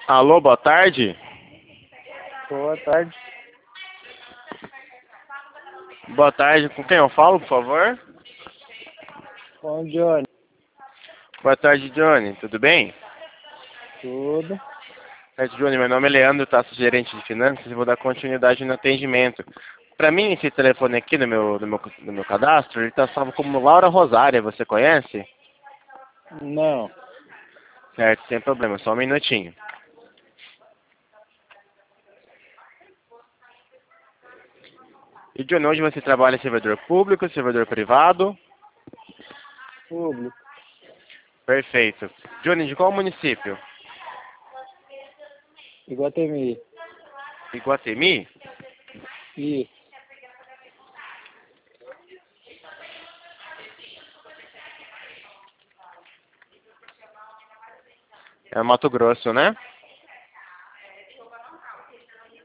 Alô, boa tarde. Boa tarde. Boa tarde, com quem eu falo, por favor? Com o Johnny. Boa tarde, Johnny. Tudo bem? Tudo. Boa tarde, Johnny. Meu nome é Leandro, sou gerente de finanças e vou dar continuidade no atendimento. Para mim, esse telefone aqui no meu cadastro, ele está salvo como Laura Rosária. Você conhece? Não. Certo, sem problema. Só um minutinho. E, Johnny, hoje você trabalha em servidor público, servidor privado? Público. Perfeito. Johnny, de qual município? Iguatemi. Iguatemi? Isso. É Mato Grosso, né?